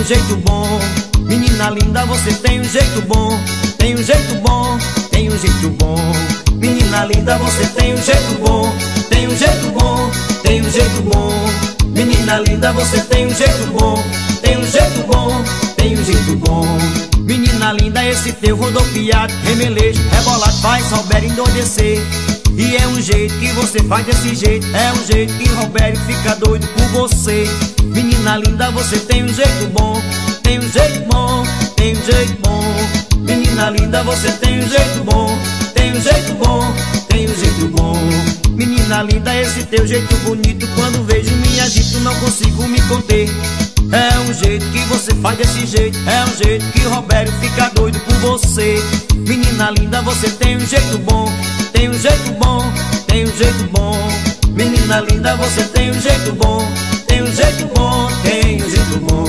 jeito bom. Menina linda, você tem um jeito bom. Tem um jeito bom, tem um jeito bom. Menina linda, você tem um jeito bom. Tem um jeito bom, tem um jeito bom. Menina linda, você tem um jeito bom. Tem um jeito bom, tem um jeito bom. Menina linda, esse teu rodopiado, remelejo, rebolado, faz Roberto endoidecer. E é um jeito que você faz desse jeito, é um jeito que Roberto fica doido por você. Menina linda, você tem um jeito bom. Tem um jeito bom, tem um jeito bom. Menina linda, você tem um jeito bom. Tem um jeito bom, tem um jeito bom. Menina linda, esse teu jeito bonito, quando vejo me agito, não consigo me conter. É um jeito que você faz desse jeito, é um jeito que Roberto fica doido por você. Menina linda, você tem um jeito bom. Tem um jeito bom, tem um jeito bom. Menina linda, você tem um jeito bom. Tem um jeito bom, tem um jeito bom.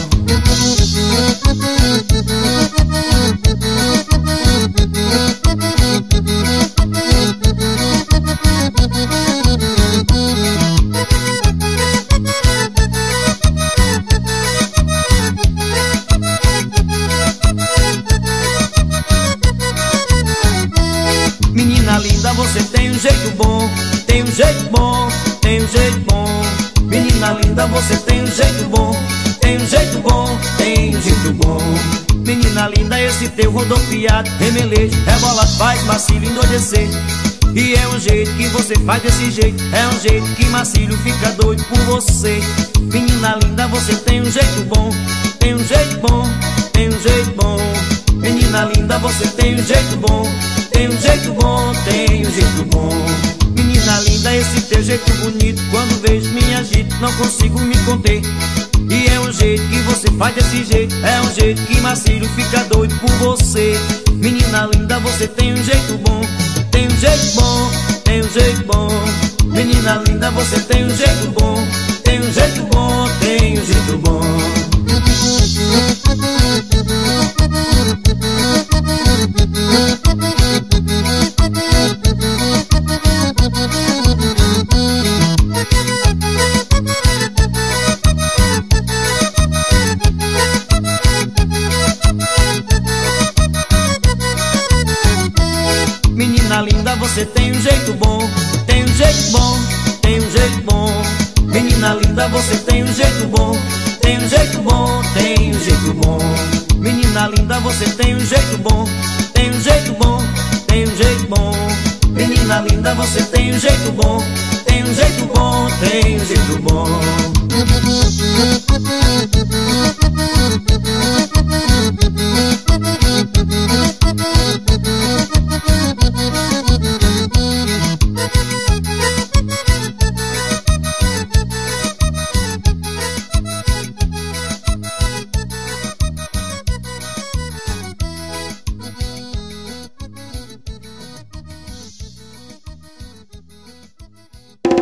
Menina linda, você tem um jeito bom. Tem um jeito bom, tem um jeito bom. Menina linda, você tem um jeito bom. Tem um jeito bom, tem um jeito bom. Menina linda, esse teu rodopiado, remelejo, rebolado, faz Marcílio endoidecer. E é um jeito que você faz desse jeito, é um jeito que Marcílio fica doido por você. Menina linda, você tem um jeito bom. Tem um jeito bom, tem um jeito bom. Menina linda, você tem um jeito bom. Tem um jeito bom, tem um jeito bom. Menina linda, esse teu jeito bonito, quando vejo me agito, não consigo me conter. E é um jeito que você faz desse jeito, é um jeito que Marcílio fica doido por você. Menina linda, você tem um jeito bom. Tem um jeito bom, tem um jeito bom. Menina linda, você tem um jeito bom. Tem um jeito bom, tem um jeito bom. Menina linda, você tem um jeito bom. Tem um jeito bom, tem um jeito bom. Menina linda, você tem um jeito bom. Tem um jeito bom, tem um jeito bom. Menina linda, você tem um jeito bom. Tem um jeito bom, tem um jeito bom. Menina linda, você tem um jeito bom. Tem um jeito bom, tem um jeito bom.